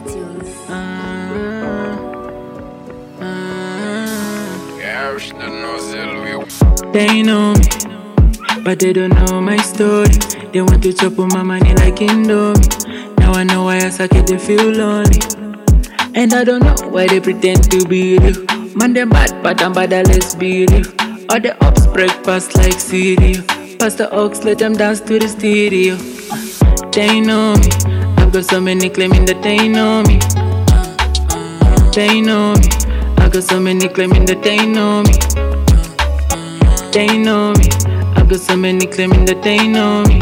iTunes. They know me, but they don't know my story. They want to chop on my money like Indomie. Now I know why I suck it, they feel lonely. And I don't know why they pretend to be real. Man, they bad, but I'm bad, let's be real. All the ops break past like cereal. Pass the ox, let them dance to the stereo. They know me, I've got so many claiming that they know me. They know me, I got so many claiming that they know me. They know me, I got so many claiming that they know me.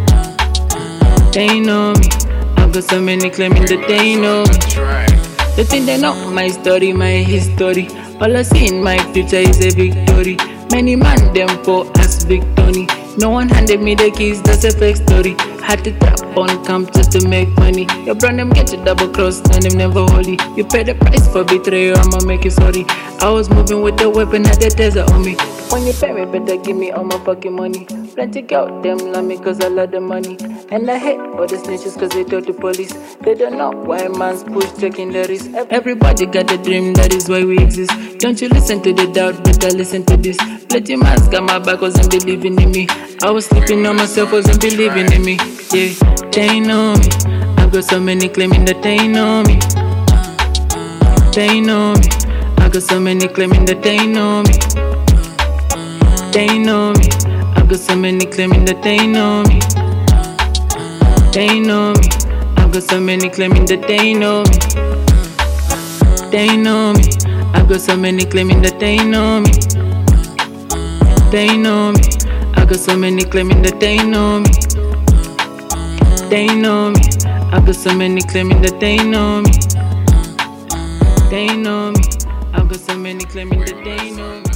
They know me, I got so many claiming that they know me. They think they know my story, my history. All I see in my future is a victory. Many man them for us victory. No one handed me the keys, that's a fake story. Had to trap on camp just to make money. Your brand them get you double cross, and them never holy. You pay the price for betrayal, I'ma make you sorry. I was moving with the weapon, had the desert on me. When you pay me, better give me all my fucking money. Plenty girl, them love me cause I love the money. And I hate all the snitches cause they told the police. They don't know why man's push checking the risk. Everybody got a dream, that is why we exist. Don't you listen to the doubt, better listen to this. Plenty man's got my back, wasn't believing in me. I was sleeping on myself, wasn't believing in me. Yeah, they know me. I've got so many claiming that they know me. They know me. I got so many claiming that they know me. They know me. I got so many claiming that they know me. They know me. I got so many claiming that they know me. They know me. I got so many claiming that they know me. They know me. I got so many claiming that they know me. They know me. I got so many claiming that they know me. They know me. I got so many claiming that they know me.